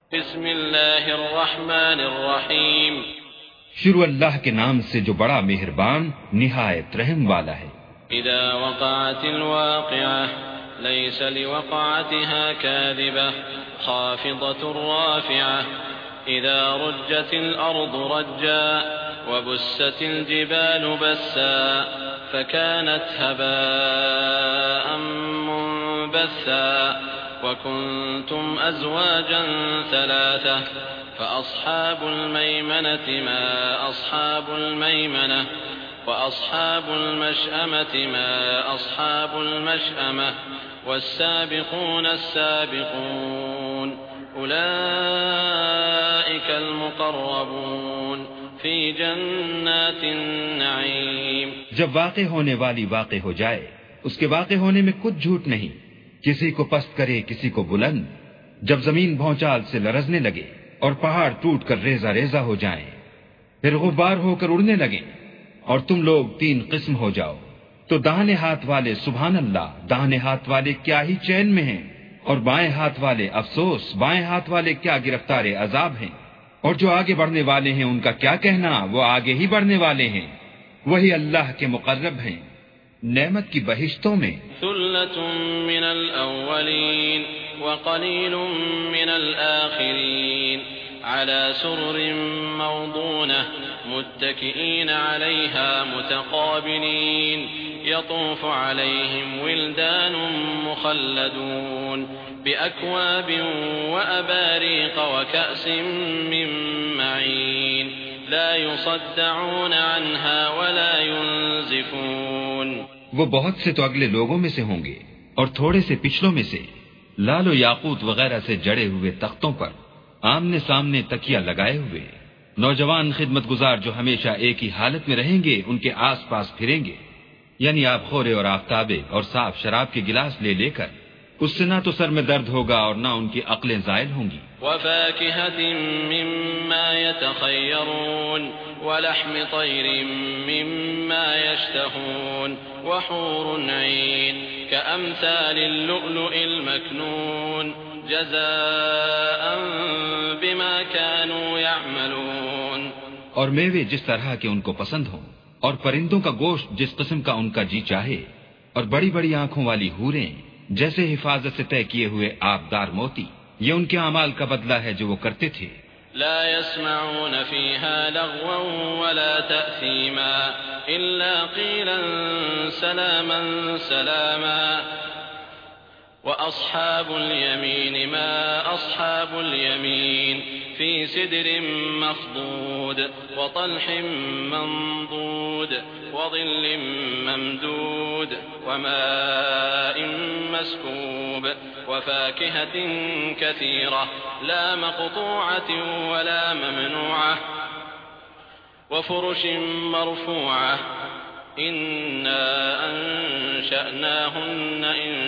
بسم اللہ الرحمن الرحیم شروع اللہ کے نام سے جو بڑا مہربان نہایت رحم والا ہے۔ اذا وقعت الواقعة ليس لوقعتها كاذبة خافضة رافعة اذا رجت الارض رجا وبست الجبال بسا فكانت هباء منبثا وكنتم أزواجا ثلاثة فأصحاب الميمنة ما أصحاب الميمنة وأصحاب المشأمة ما أصحاب المشأمة والسابقون السابقون أولئك المقربون في جنات النعيم۔ جب واقع ہونے والی واقع ہو جائے، اس کے واقع ہونے میں کچھ جھوٹ نہیں، کسی کو پست کرے کسی کو بلند، جب زمین بھونچال سے لرزنے لگے اور پہاڑ ٹوٹ کر ریزہ ریزہ ہو جائیں، پھر غبار ہو کر اڑنے لگیں اور تم لوگ تین قسم ہو جاؤ، تو داہنے ہاتھ والے سبحان اللہ، داہنے ہاتھ والے کیا ہی چین میں ہیں، اور بائیں ہاتھ والے افسوس، بائیں ہاتھ والے کیا گرفتار عذاب ہیں، اور جو آگے بڑھنے والے ہیں ان کا کیا کہنا، وہ آگے ہی بڑھنے والے ہیں، وہی اللہ کے مقرب ہیں نعمت کی بہشتوں میں۔ ثلة من الأولين وقليل من الآخرين على سرر موضونة متكئين عليها متقابلين يطوف عليهم ولدان مخلدون بأكواب وأباريق وكأس من معين لا يصدعون عنها ولا ينزفون۔ وہ بہت سے تو اگلے لوگوں میں سے ہوں گے اور تھوڑے سے پچھلوں میں سے، لال و یاقوت وغیرہ سے جڑے ہوئے تختوں پر آمنے سامنے تکیہ لگائے ہوئے، نوجوان خدمت گزار جو ہمیشہ ایک ہی حالت میں رہیں گے ان کے آس پاس پھریں گے، یعنی آب خورے اور آفتابے اور صاف شراب کے گلاس لے لے کر، اس سے نہ تو سر میں درد ہوگا اور نہ ان کی عقلیں زائل ہوں گی۔ وفاكهة مما يتخيرون ولحم طير مما يشتهون وحور عين كأمثال اللؤلؤ المكنون جزاء بما كانوا يعملون۔ اور میوے جس طرح کے ان کو پسند ہوں، اور پرندوں کا گوشت جس قسم کا ان کا جی چاہے، اور بڑی بڑی آنکھوں والی حوریں جیسے حفاظت سے طے کیے ہوئے آبدار موتی، یہ ان کے اعمال کا بدلہ ہے جو وہ کرتے تھے۔ لا يسمعون فيها لغوا ولا تأثيما إلا قيلا سلاما سلاما وأصحاب اليمين ما أصحاب اليمين في سدر مخضود وطلح منضود وظل ممدود وماء مسكوب وفاكهة كثيرة لا مقطوعة ولا ممنوعة وفرش مرفوعة إنا أنشأناهن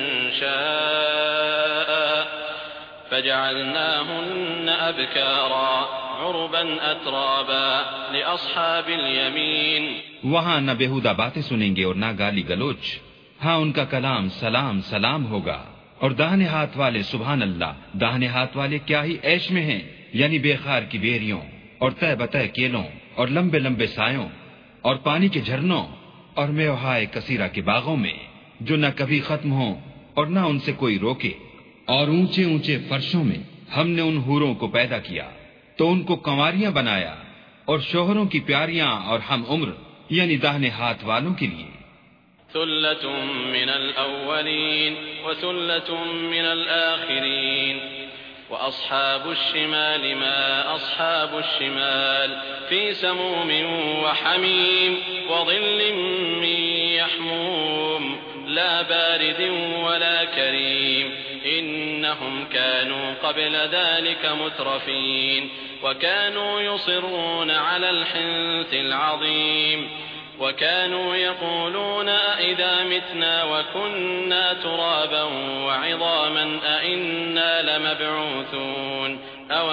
إنشاء فجعلناهن أبكارا عربا أترابا لأصحاب اليمين۔ وہاں نہ بےہودہ باتیں سنیں گے اور نہ گالی گلوچ، ہاں ان کا کلام سلام سلام ہوگا۔ اور داہنے ہاتھ والے سبحان اللہ، داہنے ہاتھ والے کیا ہی عیش میں ہیں، یعنی بے خار کی بیریوں اور تہ بتہ کیلوں اور لمبے لمبے سایوں اور پانی کے جھرنوں اور میوہائے کثیرہ کے باغوں میں جو نہ کبھی ختم ہوں اور نہ ان سے کوئی روکے، اور اونچے اونچے فرشوں میں ہم نے ان حوروں کو پیدا کیا تو ان کو کنواریاں بنایا، اور شوہروں کی پیاریاں اور ہم عمر یعنی داہنے ہاتھ والوں کے لیے۔ ثلة من الأولين وثلة من الآخرين وأصحاب الشمال ما أصحاب الشمال في سموم وحميم وظل من يحموم لا بارد ولا كريم إنهم كانوا قبل ذلك مترفين وكانوا يصرون على الحنث العظيم وكانوا يقولون أئذا متنا وكنا ترابا وعظاما أئنا لمبعوثون أو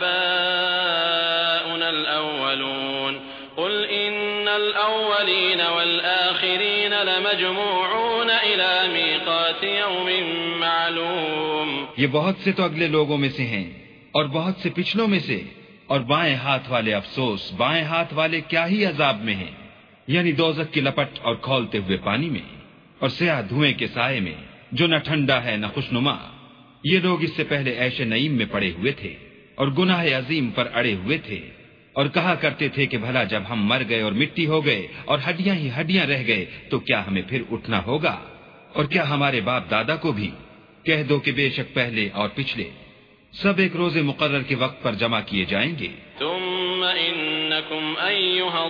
آباؤنا الأولون قل إن الأولين والآخرين لمجموعون إلى ميقات يوم معلوم۔ یہ بہت سے تو اگلے لوگوں میں سے ہیں اور بہت سے پچھلوں میں سے، اور بائیں ہاتھ والے افسوس، بائیں ہاتھ والے کیا ہی عذاب میں ہیں، یعنی دوزخ کی لپٹ اور کھولتے ہوئے پانی میں، اور سیاہ دھوئیں کے سائے میں جو نہ ٹھنڈا ہے نہ خوشنما۔ یہ لوگ اس سے پہلے عیش نعیم میں پڑے ہوئے تھے اور گناہ عظیم پر اڑے ہوئے تھے، اور کہا کرتے تھے کہ بھلا جب ہم مر گئے اور مٹی ہو گئے اور ہڈیاں ہی ہڈیاں رہ گئے تو کیا ہمیں پھر اٹھنا ہوگا؟ اور کیا ہمارے باپ دادا کو بھی؟ کہہ دو کہ بے شک پہلے اور پچھلے سب ایک روز مقرر کے وقت پر جمع کیے جائیں گے۔ ثم انکم ایھا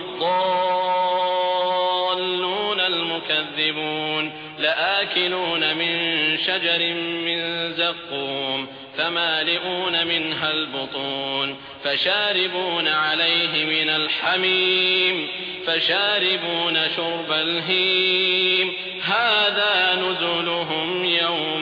الضالون المکذبون لآکلون من شجر من زقوم فمالئون منها البطون فشاربون عليه من الحميم فشاربون شرب الهيم هذا نزلهم يوم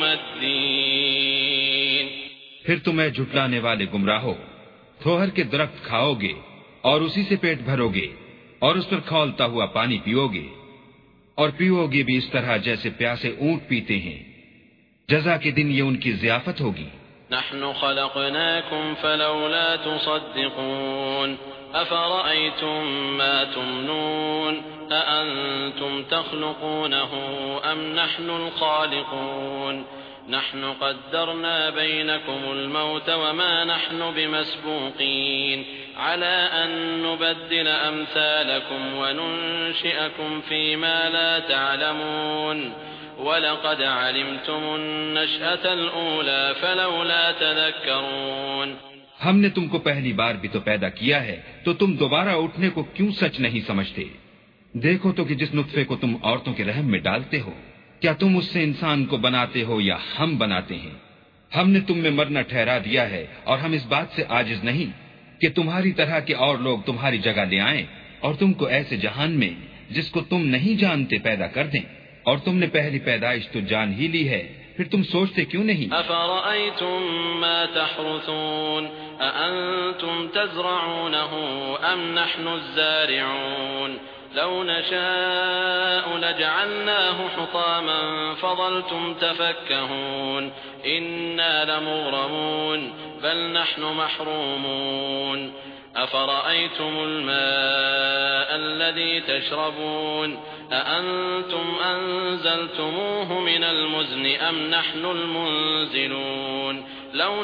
الدين۔ پھر تمہیں جھٹلانے والے گمراہو، تھوہر کے درخت کھاؤ گے اور اسی سے پیٹ بھرو گے اور اس پر کھولتا ہوا پانی پیو گے، اور پیو گے بھی اس طرح جیسے پیاسے اونٹ پیتے ہیں۔ جزا کے دن یہ ان کی ضیافت ہوگی۔ نحن خلقناكم فلولا تصدقون أفرأيتم ما تمنون أأنتم تخلقونه أم نحن الخالقون نحن قدرنا بينكم الموت وما نحن بمسبوقين على أن نبدل أمثالكم وننشئكم فيما لا تعلمون وَلَقَدْ عَلِمْتُمُ النَّشْأَةَ الْأُولَى فَلَوْلَا تَذَكَّرُونَ۔ ہم نے تم کو پہلی بار بھی تو پیدا کیا ہے، تو تم دوبارہ اٹھنے کو کیوں سچ نہیں سمجھتے؟ دیکھو تو کہ جس نطفے کو تم عورتوں کے رحم میں ڈالتے ہو، کیا تم اس سے انسان کو بناتے ہو یا ہم بناتے ہیں؟ ہم نے تم میں مرنا ٹھہرا دیا ہے، اور ہم اس بات سے عاجز نہیں کہ تمہاری طرح کے اور لوگ تمہاری جگہ لے آئیں اور تم کو ایسے جہان میں جس کو تم نہیں جانتے پیدا کر دیں۔ اور تم نے پہلی پیدائش تو جان ہی لی ہے، پھر تم سوچتے کیوں نہیں؟ افرأيتم ما تحرثون أأنتم تزرعونه أم نحن الزارعون لو نشاء لجعلناه حطاما فظلتم تفكهون إنا لمغرمون بل نحن محرومون أفرأيتم الماء الذي تشربون أأنتم أنزلتموه من المزن أم نحن المنزلون لو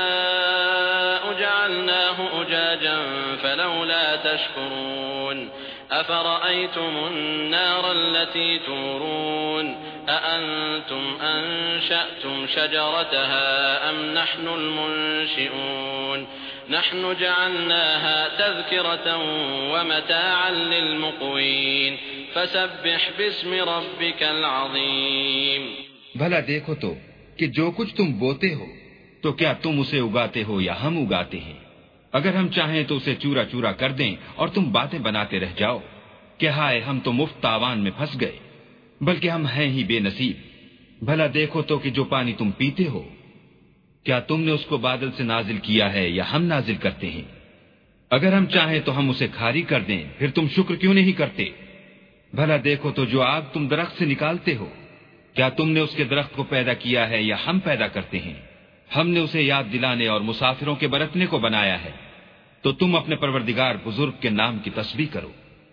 نشاء جعلناه أجاجا فلولا تشكرون أفرأيتم النار التي تورون أأنتم أنشأتم شجرتها أم نحن المنشئون نحن جعلناها تذكرة ومتاعا للمقوين فسبح باسم ربك العظيم۔ بھلا دیکھو تو کہ جو کچھ تم بوتے ہو تو کیا تم اسے اگاتے ہو یا ہم اگاتے ہیں؟ اگر ہم چاہیں تو اسے چورا چورا کر دیں اور تم باتیں بناتے رہ جاؤ کہ ہائے ہم تو مفت تاوان میں پھنس گئے، بلکہ ہم ہیں ہی بے نصیب۔ بھلا دیکھو تو کہ جو پانی تم پیتے ہو کیا تم نے اس کو بادل سے نازل کیا ہے یا ہم نازل کرتے ہیں؟ اگر ہم چاہیں تو ہم اسے کھاری کر دیں، پھر تم شکر کیوں نہیں کرتے؟ بھلا دیکھو تو جو آگ تم درخت سے نکالتے ہو کیا تم نے اس کے درخت کو پیدا کیا ہے یا ہم پیدا کرتے ہیں؟ ہم نے اسے یاد دلانے اور مسافروں کے برتنے کو بنایا ہے، تو تم اپنے پروردگار بزرگ کے نام کی تسبیح کرو۔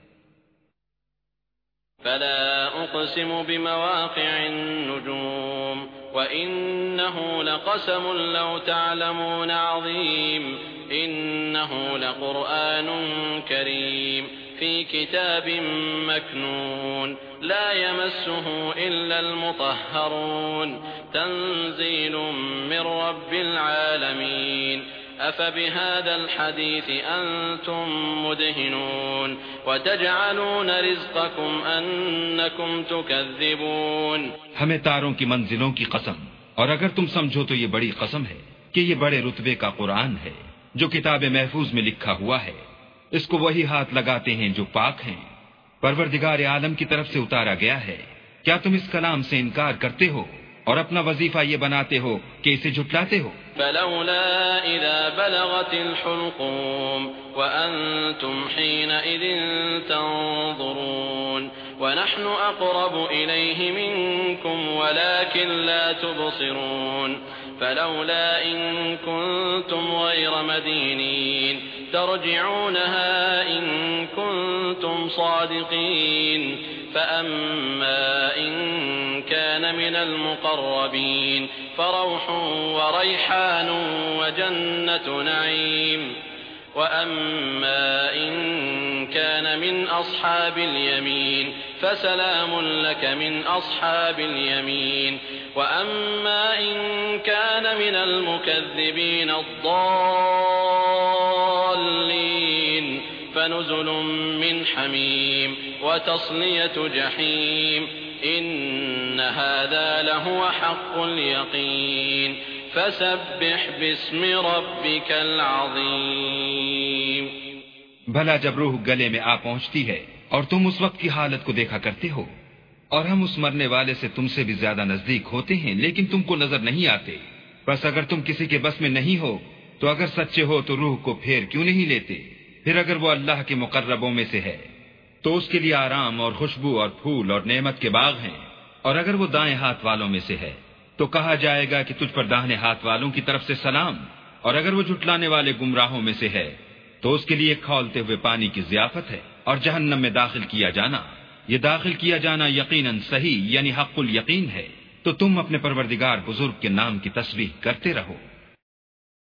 فلا أقسم بمواقع النجوم وإنه لقسم لو تعلمون عظيم إنه لقرآن كريم في كتاب مكنون لا يمسه إلا المطهرون تنزيل من رب العالمين أفبهذا الحديث أنتم مدهنون وتجعلون رزقكم أنكم تكذبون۔ ہمیں تاروں کی منزلوں کی قسم، اور اگر تم سمجھو تو یہ بڑی قسم ہے کہ یہ بڑے رتبے کا قرآن ہے جو کتاب محفوظ میں لکھا ہوا ہے، اس کو وہی ہاتھ لگاتے ہیں جو پاک ہیں، پروردگار عالم کی طرف سے اتارا گیا ہے۔ کیا تم اس کلام سے انکار کرتے ہو اور اپنا وظیفہ یہ بناتے ہو کہ اسے جھٹلاتے ہو؟ فلولا إذا بلغت الحلقوم وأنتم حينئذ تنظرون ونحن أقرب إليه منكم ولكن لا تبصرون فلولا إن كنتم غير مدينين ترجعونها إن كنتم صادقين فأما إن كان من المقربين فروح وريحان وجنة نعيم وأما إن كان من أصحاب اليمين فسلام لك من أصحاب اليمين وأما إن كان من المكذبين الضالين فنزل من حميم وتصلية جحيم إن هذا لهو حق اليقين فسبح باسم ربك العظیم. بھلا جب روح گلے میں آ پہنچتی ہے اور تم اس وقت کی حالت کو دیکھا کرتے ہو اور ہم اس مرنے والے سے تم سے بھی زیادہ نزدیک ہوتے ہیں لیکن تم کو نظر نہیں آتے، بس اگر تم کسی کے بس میں نہیں ہو تو اگر سچے ہو تو روح کو پھیر کیوں نہیں لیتے؟ پھر اگر وہ اللہ کے مقربوں میں سے ہے تو اس کے لیے آرام اور خوشبو اور پھول اور نعمت کے باغ ہیں، اور اگر وہ دائیں ہاتھ والوں میں سے ہے تو کہا جائے گا کہ تجھ پر داہنے ہاتھ والوں کی طرف سے سلام، اور اگر وہ جھٹلانے والے گمراہوں میں سے ہے تو اس کے لیے کھولتے ہوئے پانی کی ضیافت ہے، اور جہنم میں داخل کیا جانا، یہ داخل کیا جانا یقیناً صحیح یعنی حق الیقین ہے. تو تم اپنے پروردگار بزرگ کے نام کی تسبیح کرتے رہو.